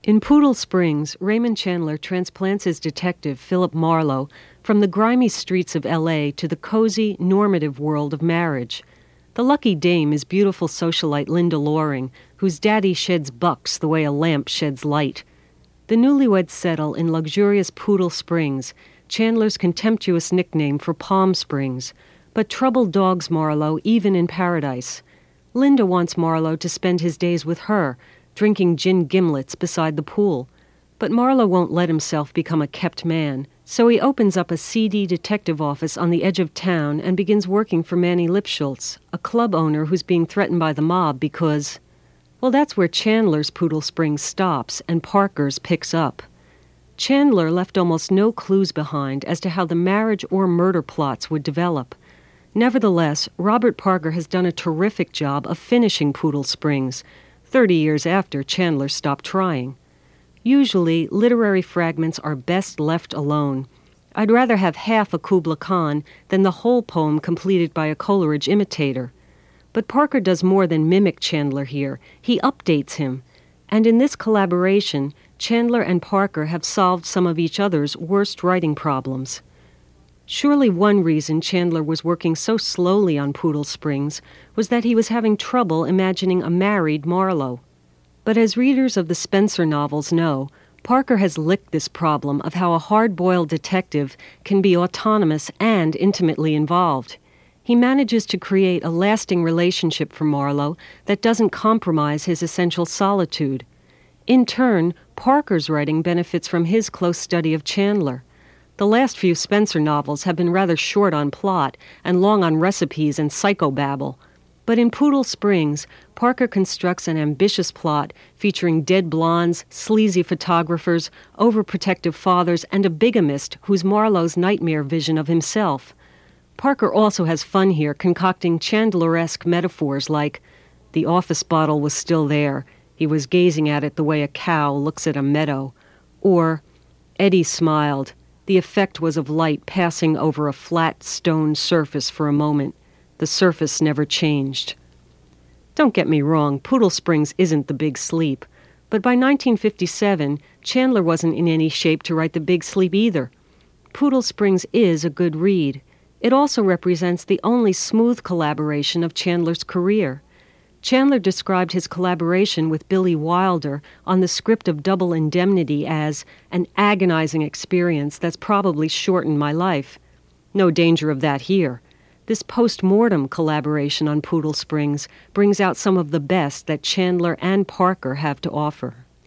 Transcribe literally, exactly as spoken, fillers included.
In Poodle Springs, Raymond Chandler transplants his detective, Philip Marlowe, from the grimy streets of L A to the cozy, normative world of marriage. The lucky dame is beautiful socialite Linda Loring, whose daddy sheds bucks the way a lamp sheds light. The newlyweds settle in luxurious Poodle Springs, Chandler's contemptuous nickname for Palm Springs, but trouble dogs Marlowe even in paradise. Linda wants Marlowe to spend his days with her, drinking gin gimlets beside the pool. But Marlowe won't let himself become a kept man, so he opens up a seedy detective office on the edge of town and begins working for Manny Lipschultz, a club owner who's being threatened by the mob because, well, that's where Chandler's Poodle Springs stops and Parker's picks up. Chandler left almost no clues behind as to how the marriage or murder plots would develop. Nevertheless, Robert Parker has done a terrific job of finishing Poodle Springs, thirty years after Chandler stopped trying. Usually, literary fragments are best left alone. I'd rather have half a Kubla Khan than the whole poem completed by a Coleridge imitator. But Parker does more than mimic Chandler here. He updates him. And in this collaboration, Chandler and Parker have solved some of each other's worst writing problems. Surely one reason Chandler was working so slowly on Poodle Springs was that he was having trouble imagining a married Marlowe. But as readers of the Spencer novels know, Parker has licked this problem of how a hard-boiled detective can be autonomous and intimately involved. He manages to create a lasting relationship for Marlowe that doesn't compromise his essential solitude. In turn, Parker's writing benefits from his close study of Chandler. The last few Spencer novels have been rather short on plot and long on recipes and psychobabble. But in Poodle Springs, Parker constructs an ambitious plot featuring dead blondes, sleazy photographers, overprotective fathers, and a bigamist who's Marlowe's nightmare vision of himself. Parker also has fun here, concocting Chandler-esque metaphors like, the office bottle was still there, he was gazing at it the way a cow looks at a meadow, or, Eddie smiled. The effect was of light passing over a flat stone surface for a moment. The surface never changed. Don't get me wrong, Poodle Springs isn't The Big Sleep. But by nineteen fifty-seven, Chandler wasn't in any shape to write The Big Sleep either. Poodle Springs is a good read. It also represents the only smooth collaboration of Chandler's career. Chandler described his collaboration with Billy Wilder on the script of Double Indemnity as an agonizing experience that's probably shortened my life. No danger of that here. This post-mortem collaboration on Poodle Springs brings out some of the best that Chandler and Parker have to offer.